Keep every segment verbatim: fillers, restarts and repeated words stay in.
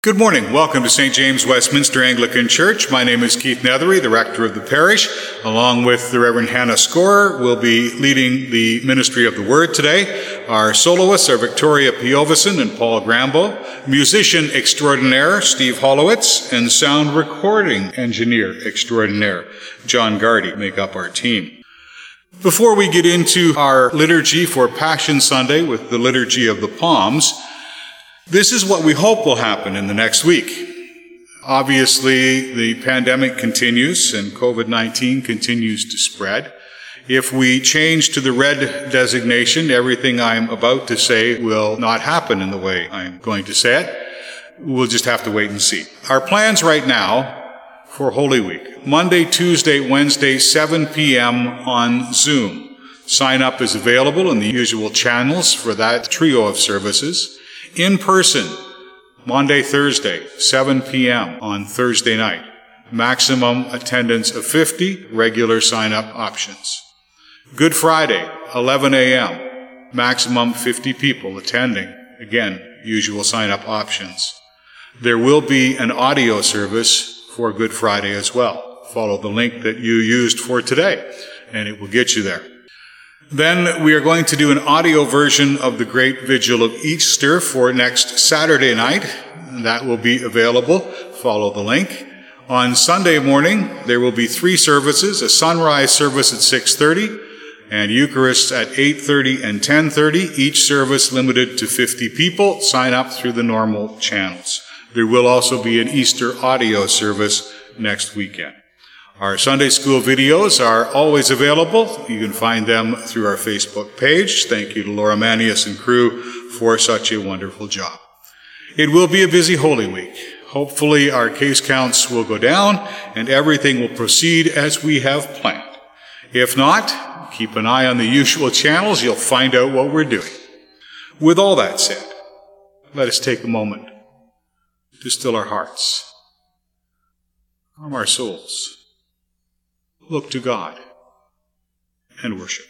Good morning. Welcome to Saint James Westminster Anglican Church. My name is Keith Nethery, the rector of the parish. Along with the Reverend Hannah Scorer, will be leading the ministry of the Word today. Our soloists are Victoria Piovison and Paul Grambo, musician extraordinaire Steve Hollowitz, and sound recording engineer extraordinaire John Gardy make up our team. Before we get into our liturgy for Passion Sunday with the Liturgy of the Palms, this is what we hope will happen in the next week. Obviously, the pandemic continues and covid nineteen continues to spread. If we change to the red designation, everything I'm about to say will not happen in the way I'm going to say it. We'll just have to wait and see. Our plans right now for Holy Week: Monday, Tuesday, Wednesday, seven p.m. on Zoom. Sign up is available in the usual channels for that trio of services. In person, Monday, Thursday, seven p.m. on Thursday night. Maximum attendance of fifty, regular sign-up options. Good Friday, eleven a.m. Maximum fifty people attending. Again, usual sign-up options. There will be an audio service for Good Friday as well. Follow the link that you used for today, and it will get you there. Then we are going to do an audio version of the Great Vigil of Easter for next Saturday night. That will be available. Follow the link. On Sunday morning, there will be three services: a sunrise service at six thirty and Eucharist at eight thirty and ten thirty, each service limited to fifty people. Sign up through the normal channels. There will also be an Easter audio service next weekend. Our Sunday school videos are always available. You can find them through our Facebook page. Thank you to Laura Manius and crew for such a wonderful job. It will be a busy Holy Week. Hopefully our case counts will go down and everything will proceed as we have planned. If not, keep an eye on the usual channels. You'll find out what we're doing. With all that said, let us take a moment to still our hearts, calm our souls, look to God, and worship.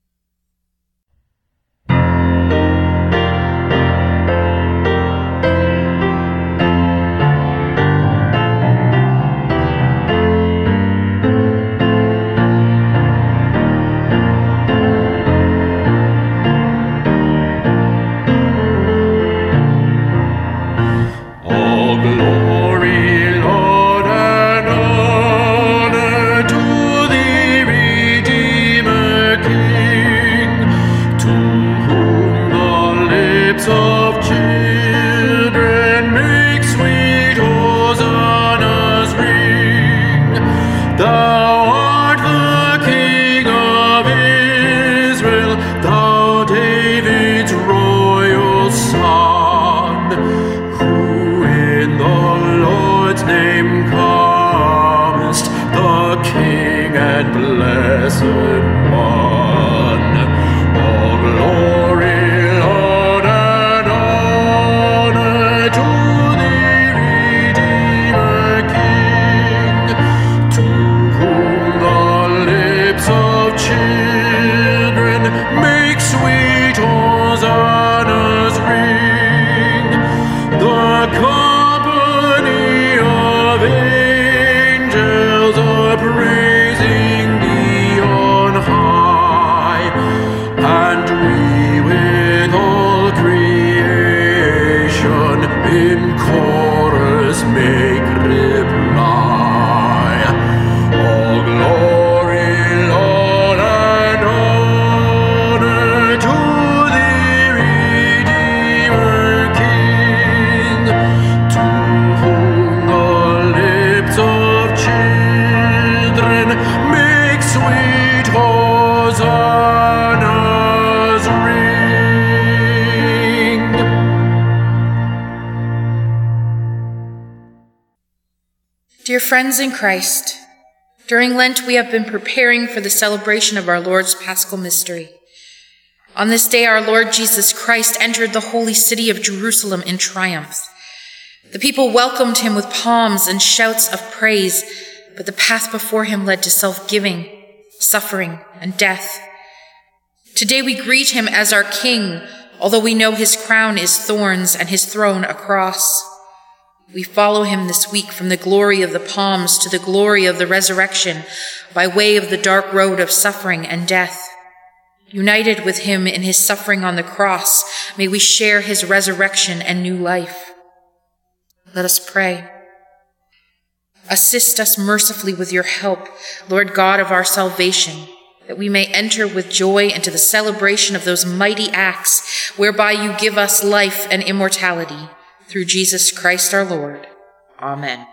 Dear friends in Christ, during Lent we have been preparing for the celebration of our Lord's Paschal Mystery. On this day, our Lord Jesus Christ entered the holy city of Jerusalem in triumph. The people welcomed him with palms and shouts of praise, but the path before him led to self-giving, suffering, and death. Today we greet him as our King, although we know his crown is thorns and his throne a cross. We follow him this week from the glory of the palms to the glory of the resurrection by way of the dark road of suffering and death. United with him in his suffering on the cross, may we share his resurrection and new life. Let us pray. Assist us mercifully with your help, Lord God of our salvation, that we may enter with joy into the celebration of those mighty acts whereby you give us life and immortality. Through Jesus Christ our Lord. Amen.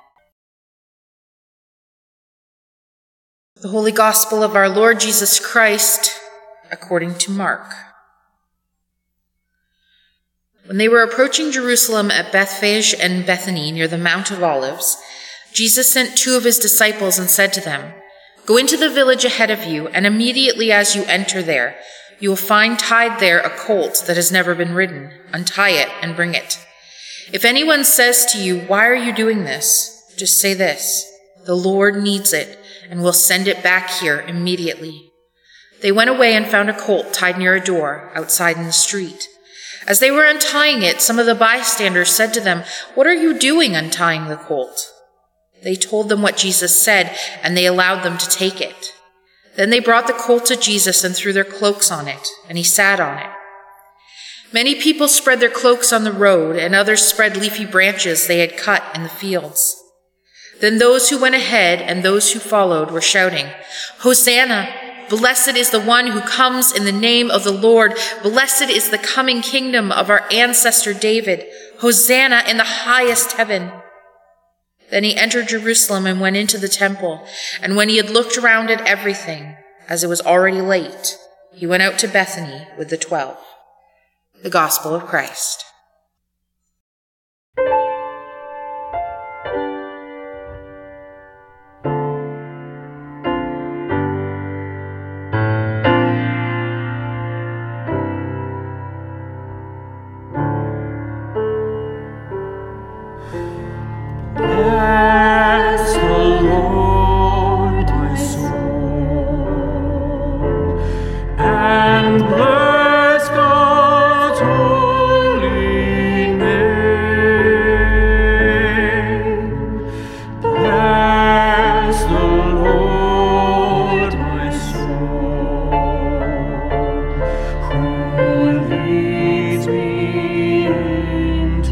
The Holy Gospel of our Lord Jesus Christ, according to Mark. When they were approaching Jerusalem at Bethphage and Bethany near the Mount of Olives, Jesus sent two of his disciples and said to them, "Go into the village ahead of you, and immediately as you enter there, you will find tied there a colt that has never been ridden. Untie it and bring it. If anyone says to you, 'Why are you doing this?' just say this, 'The Lord needs it, and will send it back here immediately.'" They went away and found a colt tied near a door outside in the street. As they were untying it, some of the bystanders said to them, "What are you doing untying the colt?" They told them what Jesus said, and they allowed them to take it. Then they brought the colt to Jesus and threw their cloaks on it, and he sat on it. Many people spread their cloaks on the road, and others spread leafy branches they had cut in the fields. Then those who went ahead and those who followed were shouting, "Hosanna! Blessed is the one who comes in the name of the Lord. Blessed is the coming kingdom of our ancestor David. Hosanna in the highest heaven." Then he entered Jerusalem and went into the temple, and when he had looked around at everything, as it was already late, he went out to Bethany with the twelve. The Gospel of Christ. Bless the Lord, my soul, and bless God's holy name. Bless the Lord, my soul, who leads me into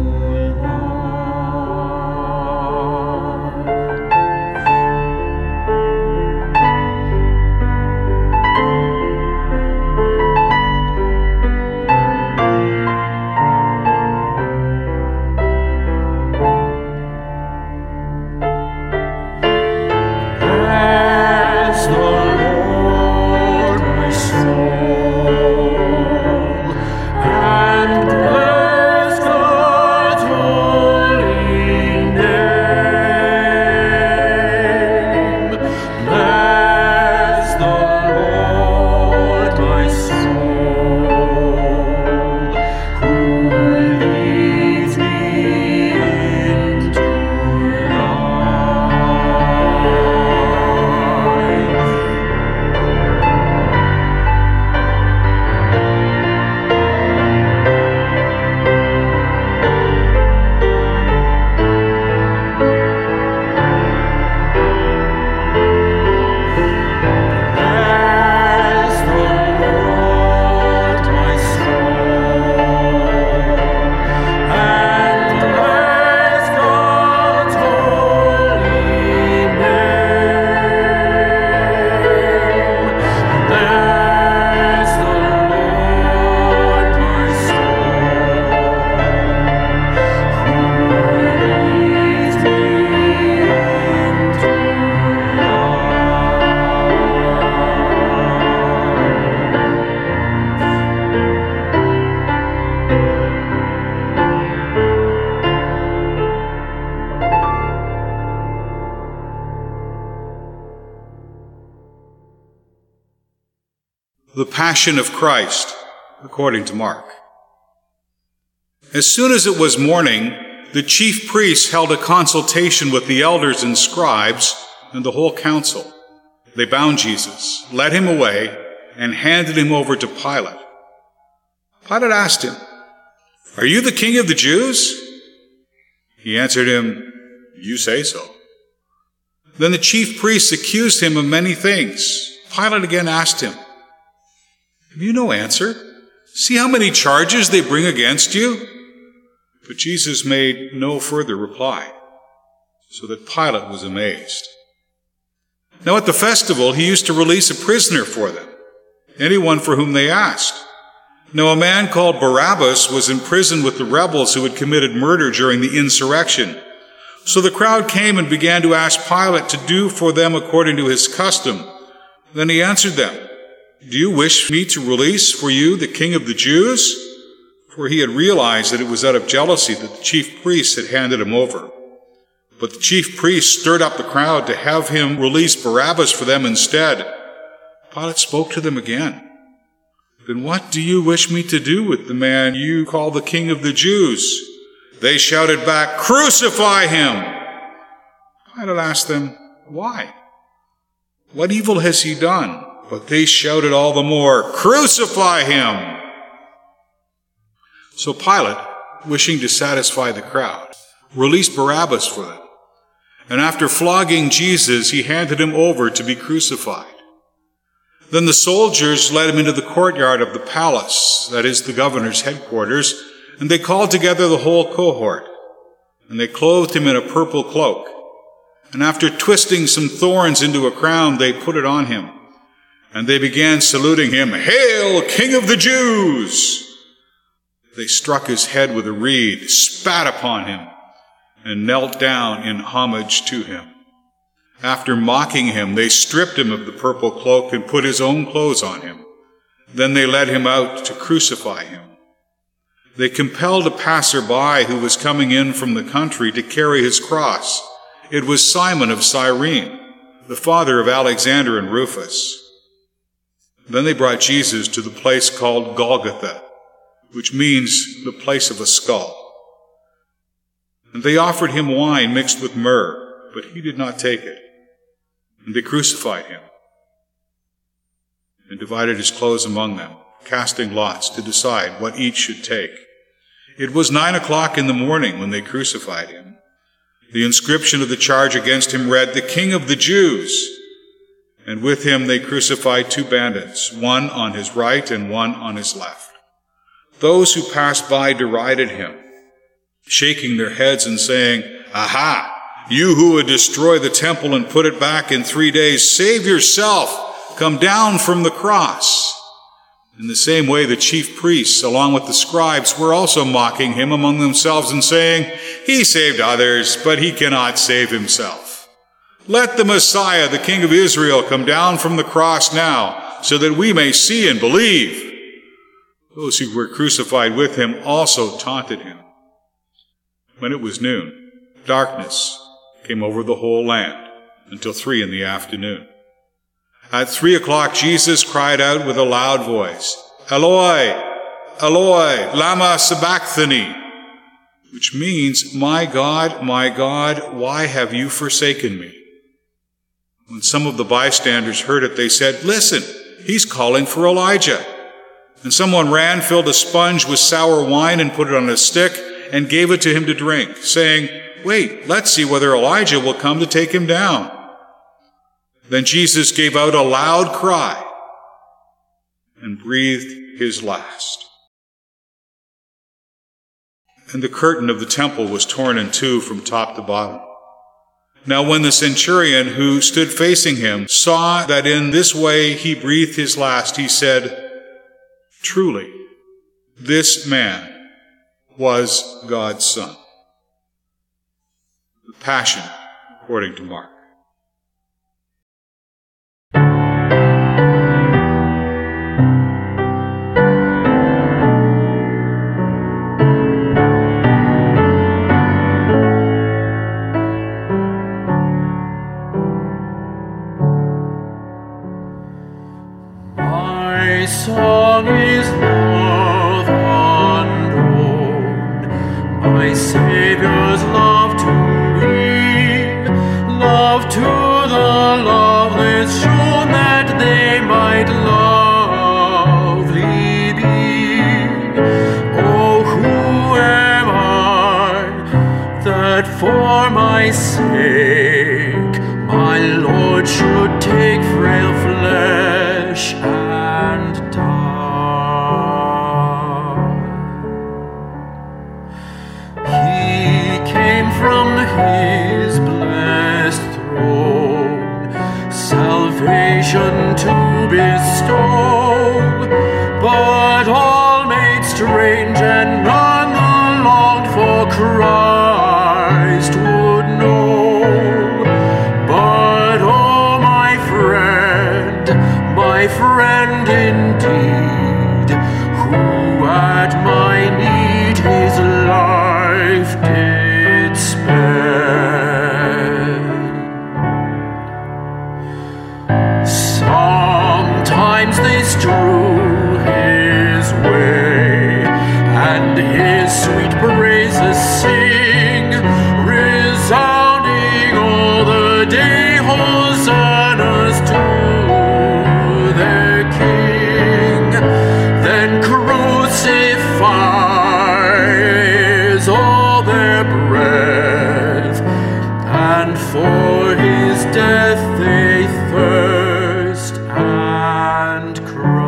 The Passion of Christ, according to Mark. As soon as it was morning, the chief priests held a consultation with the elders and scribes and the whole council. They bound Jesus, led him away, and handed him over to Pilate. Pilate asked him, "Are you the king of the Jews?" He answered him, "You say so." Then the chief priests accused him of many things. Pilate again asked him, "Have you no answer? See how many charges they bring against you?" But Jesus made no further reply, so that Pilate was amazed. Now at the festival, he used to release a prisoner for them, anyone for whom they asked. Now a man called Barabbas was in prison with the rebels who had committed murder during the insurrection. So the crowd came and began to ask Pilate to do for them according to his custom. Then he answered them, "Do you wish me to release for you the king of the Jews?" For he had realized that it was out of jealousy that the chief priests had handed him over. But the chief priests stirred up the crowd to have him release Barabbas for them instead. Pilate spoke to them again. "Then what do you wish me to do with the man you call the king of the Jews?" They shouted back, "Crucify him!" Pilate asked them, "Why? What evil has he done?" But they shouted all the more, "Crucify him!" So Pilate, wishing to satisfy the crowd, released Barabbas for them. And after flogging Jesus, he handed him over to be crucified. Then the soldiers led him into the courtyard of the palace, that is, the governor's headquarters, and they called together the whole cohort. And they clothed him in a purple cloak. And after twisting some thorns into a crown, they put it on him. And they began saluting him, "Hail, King of the Jews!" They struck his head with a reed, spat upon him, and knelt down in homage to him. After mocking him, they stripped him of the purple cloak and put his own clothes on him. Then they led him out to crucify him. They compelled a passerby who was coming in from the country to carry his cross. It was Simon of Cyrene, the father of Alexander and Rufus. Then they brought Jesus to the place called Golgotha, which means the place of a skull. And they offered him wine mixed with myrrh, but he did not take it. And they crucified him and divided his clothes among them, casting lots to decide what each should take. It was nine o'clock in the morning when they crucified him. The inscription of the charge against him read, "The King of the Jews." And with him they crucified two bandits, one on his right and one on his left. Those who passed by derided him, shaking their heads and saying, "Aha! You who would destroy the temple and put it back in three days, save yourself. Come down from the cross." In the same way, the chief priests, along with the scribes, were also mocking him among themselves and saying, "He saved others, but he cannot save himself. Let the Messiah, the King of Israel, come down from the cross now, so that we may see and believe." Those who were crucified with him also taunted him. When it was noon, darkness came over the whole land until three in the afternoon. At three o'clock, Jesus cried out with a loud voice, "Eloi, Eloi, lama sabachthani," which means, "My God, my God, why have you forsaken me?" When some of the bystanders heard it, they said, "Listen, he's calling for Elijah." And someone ran, filled a sponge with sour wine, and put it on a stick, and gave it to him to drink, saying, "Wait, let's see whether Elijah will come to take him down." Then Jesus gave out a loud cry and breathed his last. And the curtain of the temple was torn in two from top to bottom. Now when the centurion who stood facing him saw that in this way he breathed his last, he said, "Truly, this man was God's Son." The Passion according to Mark. My song is love untold, my Savior's love to me, love for my sake, my Lord should take frail flesh and die. He came from his blessed throne, salvation to bestow, but all made strange and none the longed for Christ would know. But oh, my friend, my friend indeed, who at my need his life did spend. Sometimes they strew his way, and his sweet praises sing, resounding all the day, hosannas to their King. Then crucifies all their breath, and for his death they thirst and cry.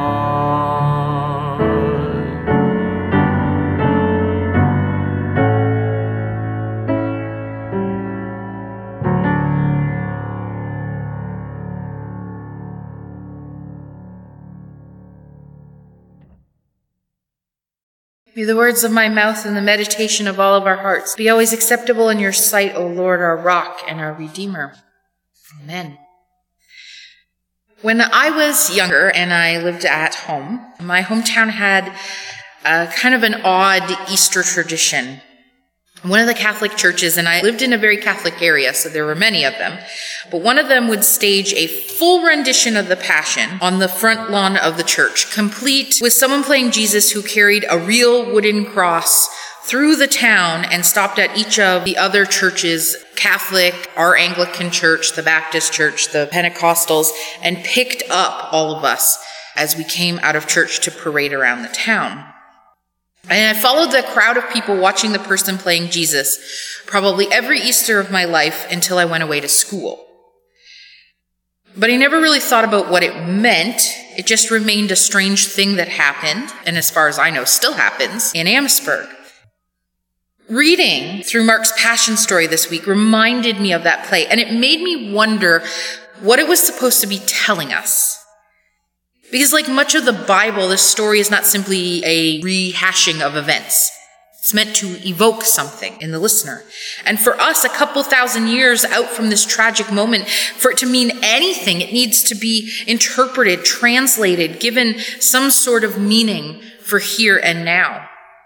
May the words of my mouth and the meditation of all of our hearts be always acceptable in your sight, O Lord, our rock and our Redeemer. Amen. When I was younger and I lived at home, my hometown had a kind of an odd Easter tradition. One of the Catholic churches, and I lived in a very Catholic area, so there were many of them, but one of them would stage a full rendition of the Passion on the front lawn of the church, complete with someone playing Jesus who carried a real wooden cross through the town and stopped at each of the other churches, Catholic, our Anglican church, the Baptist church, the Pentecostals, and picked up all of us as we came out of church to parade around the town. And I followed the crowd of people watching the person playing Jesus probably every Easter of my life until I went away to school. But I never really thought about what it meant. It just remained a strange thing that happened, and as far as I know, still happens, in Amherstburg. Reading through Mark's Passion story this week reminded me of that play, and it made me wonder what it was supposed to be telling us. Because like much of the Bible, this story is not simply a rehashing of events. It's meant to evoke something in the listener. And for us, a couple thousand years out from this tragic moment, for it to mean anything, it needs to be interpreted, translated, given some sort of meaning for here and now.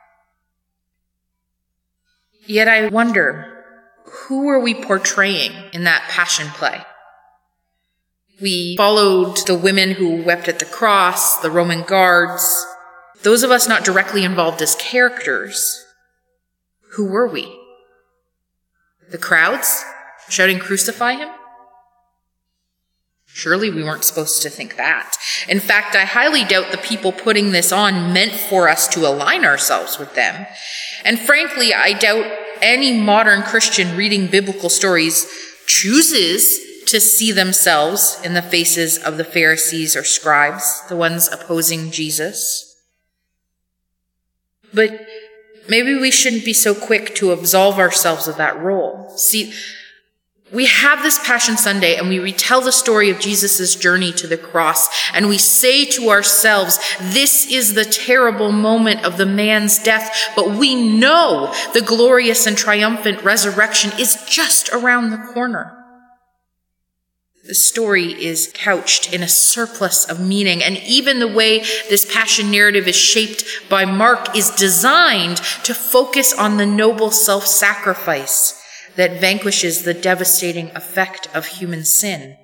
Yet I wonder, who are we portraying in that Passion play? We followed the women who wept at the cross, the Roman guards, those of us not directly involved as characters. Who were we? The crowds shouting, "Crucify him"? Surely we weren't supposed to think that. In fact, I highly doubt the people putting this on meant for us to align ourselves with them. And frankly, I doubt any modern Christian reading biblical stories chooses to see themselves in the faces of the Pharisees or scribes, the ones opposing Jesus. But maybe we shouldn't be so quick to absolve ourselves of that role. See, we have this Passion Sunday and we retell the story of Jesus' journey to the cross, and we say to ourselves, this is the terrible moment of the man's death, but we know the glorious and triumphant resurrection is just around the corner. The story is couched in a surplus of meaning, and even the way this Passion narrative is shaped by Mark is designed to focus on the noble self-sacrifice that vanquishes the devastating effect of human sin.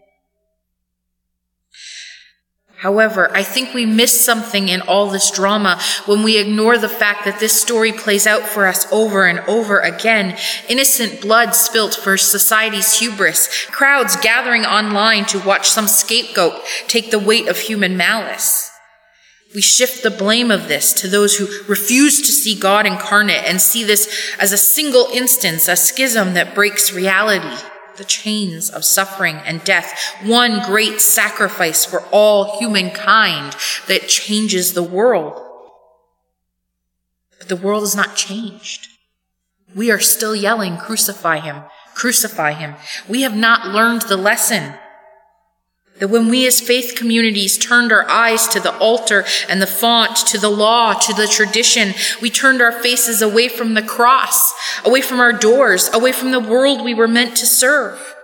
However, I think we miss something in all this drama when we ignore the fact that this story plays out for us over and over again. Innocent blood spilt for society's hubris, crowds gathering online to watch some scapegoat take the weight of human malice. We shift the blame of this to those who refuse to see God incarnate and see this as a single instance, a schism that breaks reality, the chains of suffering and death, one great sacrifice for all humankind that changes the world. But the world is not changed. We are still yelling, crucify him, crucify him. We have not learned the lesson that when we as faith communities turned our eyes to the altar and the font, to the law, to the tradition, we turned our faces away from the cross, away from our doors, away from the world we were meant to serve.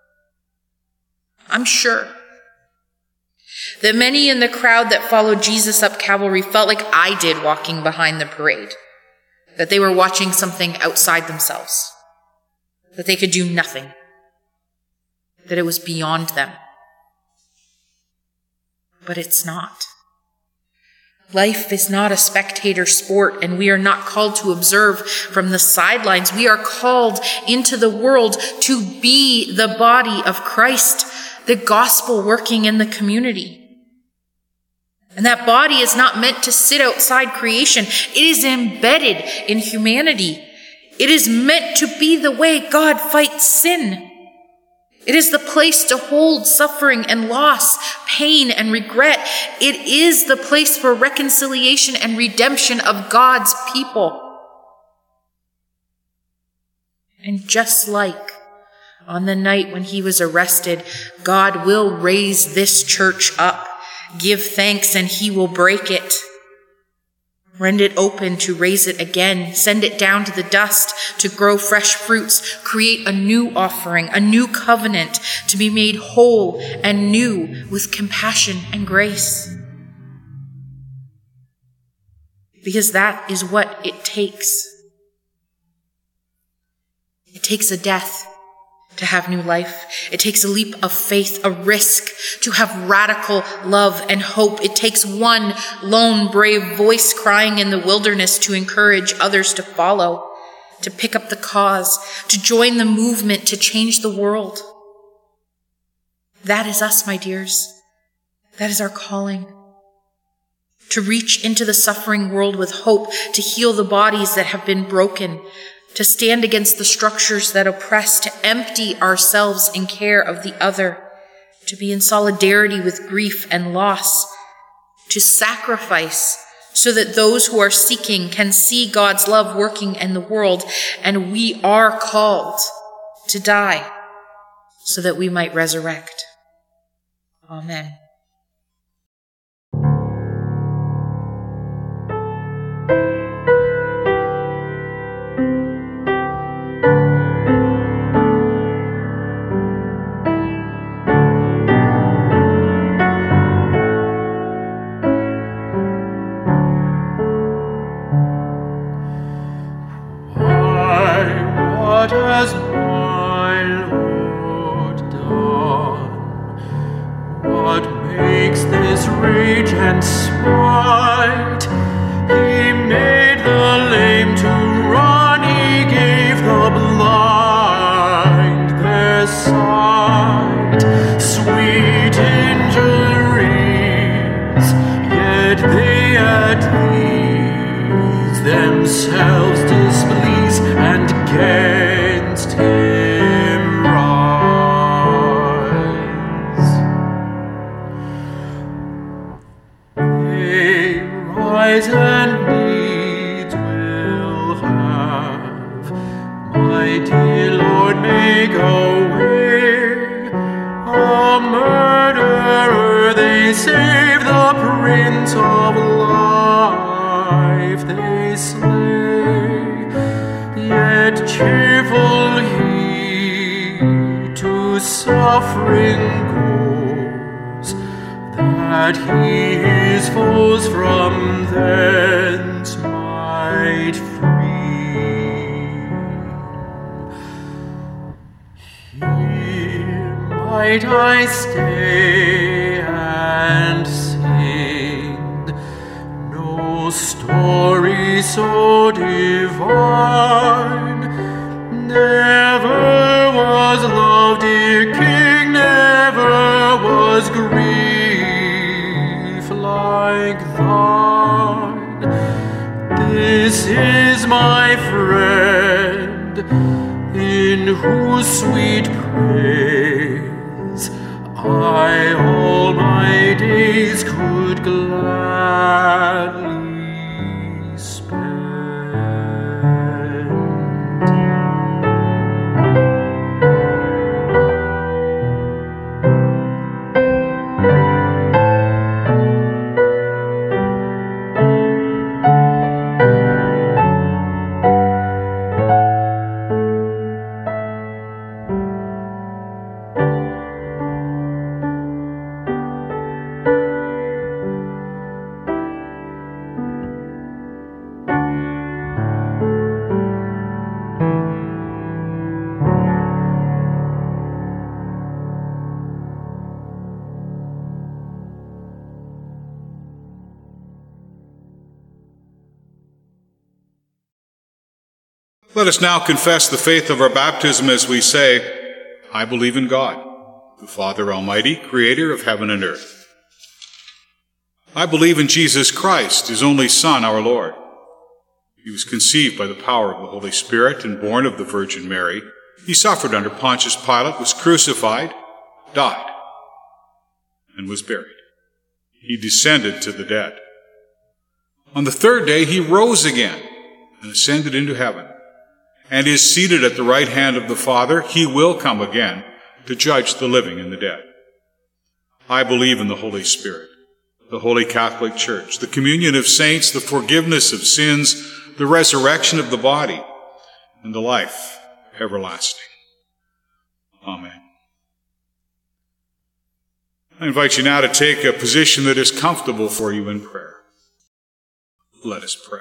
I'm sure that many in the crowd that followed Jesus up Calvary felt like I did walking behind the parade, that they were watching something outside themselves, that they could do nothing, that it was beyond them. But it's not. Life is not a spectator sport, and we are not called to observe from the sidelines. We are called into the world to be the body of Christ, the gospel working in the community. And that body is not meant to sit outside creation. It is embedded in humanity. It is meant to be the way God fights sin. It is the place to hold suffering and loss, pain and regret. It is the place for reconciliation and redemption of God's people. And just like on the night when he was arrested, God will raise this church up, give thanks, and he will break it. Rend it open to raise it again, send it down to the dust to grow fresh fruits, create a new offering, a new covenant to be made whole and new with compassion and grace. Because that is what it takes. It takes a death to have new life. It takes a leap of faith, a risk to have radical love and hope. It takes one lone, brave voice crying in the wilderness to encourage others to follow, to pick up the cause, to join the movement to change the world. That is us, my dears. That is our calling. To reach into the suffering world with hope, to heal the bodies that have been broken, to stand against the structures that oppress, to empty ourselves in care of the other, to be in solidarity with grief and loss, to sacrifice so that those who are seeking can see God's love working in the world, and we are called to die so that we might resurrect. Amen. What has my Lord done? What makes this rage and spite? He made the lame to run, he gave the blind their sight. Sweet injuries, yet they at these themselves displease and against him rise. They rise and needs will have, my dear Lord, make a way. A murderer they save, the Prince of Life they slay. Yet cheerful he to suffering goes, that he his foes from thence might free. Here might I stay and sing, no story so divine. Never was love, dear King, never was grief like thine. is my friend, in whose sweet praise I all my days could gladly spend. Let us now confess the faith of our baptism as we say, I believe in God, the Father Almighty, creator of heaven and earth. I believe in Jesus Christ, his only Son, our Lord. He was conceived by the power of the Holy Spirit and born of the Virgin Mary. He suffered under Pontius Pilate, was crucified, died, and was buried. He descended to the dead. On the third day he rose again and ascended into heaven, and is seated at the right hand of the Father. He will come again to judge the living and the dead. I believe in the Holy Spirit, the Holy Catholic Church, the communion of saints, the forgiveness of sins, the resurrection of the body, and the life everlasting. Amen. I invite you now to take a position that is comfortable for you in prayer. Let us pray.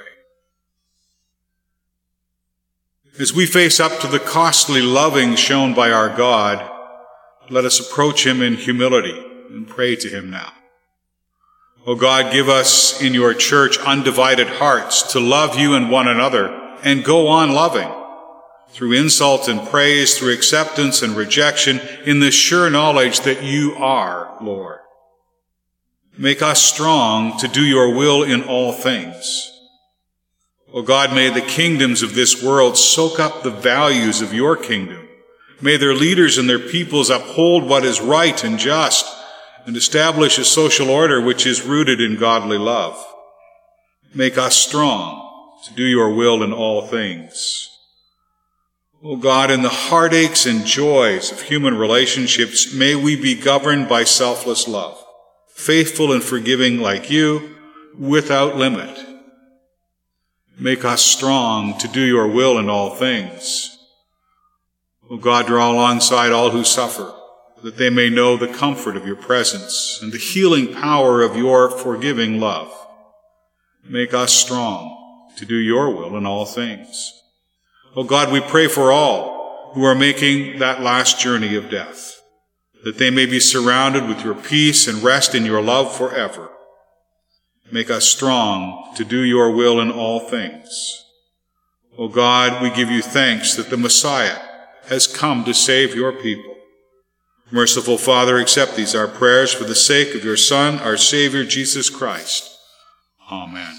As we face up to the costly loving shown by our God, let us approach him in humility and pray to him now. O God, give us in your church undivided hearts to love you and one another and go on loving through insult and praise, through acceptance and rejection, in the sure knowledge that you are Lord. Make us strong to do your will in all things. O God, may the kingdoms of this world soak up the values of your kingdom. May their leaders and their peoples uphold what is right and just and establish a social order which is rooted in godly love. Make us strong to do your will in all things. O God, in the heartaches and joys of human relationships, may we be governed by selfless love, faithful and forgiving like you, without limit. Make us strong to do your will in all things. O God, draw alongside all who suffer, that they may know the comfort of your presence and the healing power of your forgiving love. Make us strong to do your will in all things. O God, we pray for all who are making that last journey of death, that they may be surrounded with your peace and rest in your love forever. Make us strong to do your will in all things. O God, we give you thanks that the Messiah has come to save your people. Merciful Father, accept these our prayers for the sake of your Son, our Savior, Jesus Christ. Amen.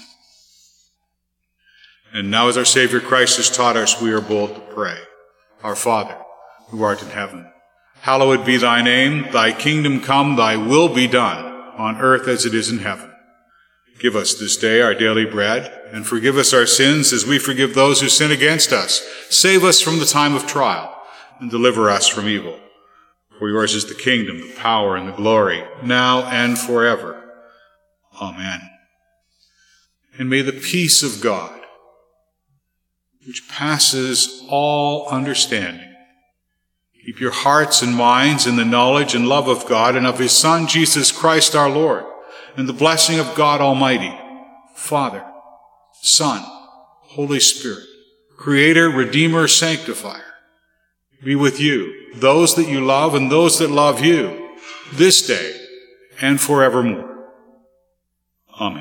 And now as our Savior Christ has taught us, we are bold to pray. Our Father, who art in heaven, hallowed be thy name. Thy kingdom come, thy will be done, on earth as it is in heaven. Give us this day our daily bread, and forgive us our sins as we forgive those who sin against us. Save us from the time of trial, and deliver us from evil. For yours is the kingdom, the power, and the glory, now and forever. Amen. And may the peace of God, which passes all understanding, keep your hearts and minds in the knowledge and love of God and of his Son, Jesus Christ our Lord, and the blessing of God Almighty, Father, Son, Holy Spirit, Creator, Redeemer, Sanctifier, be with you, those that you love and those that love you, this day and forevermore. Amen.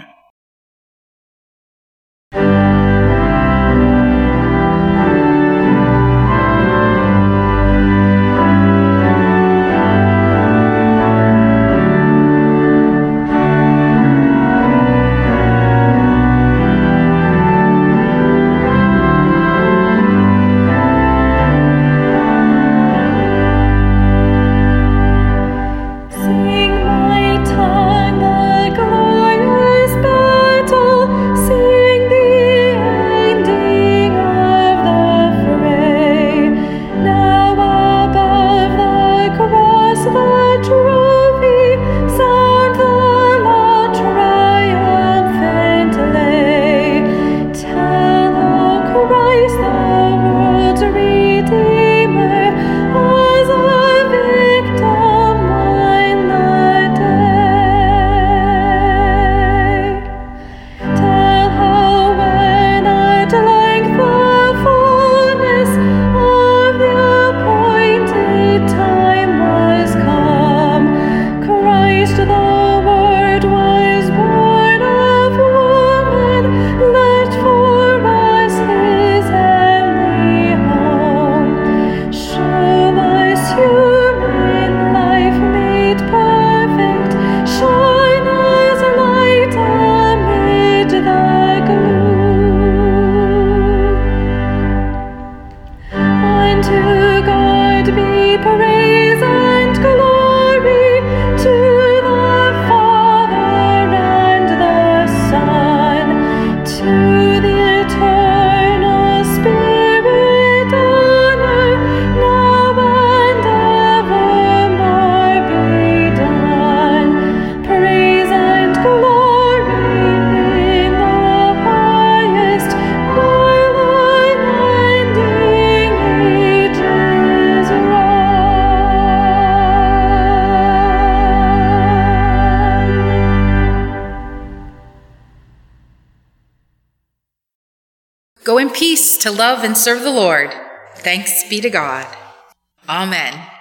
Go in peace to love and serve the Lord. Thanks be to God. Amen.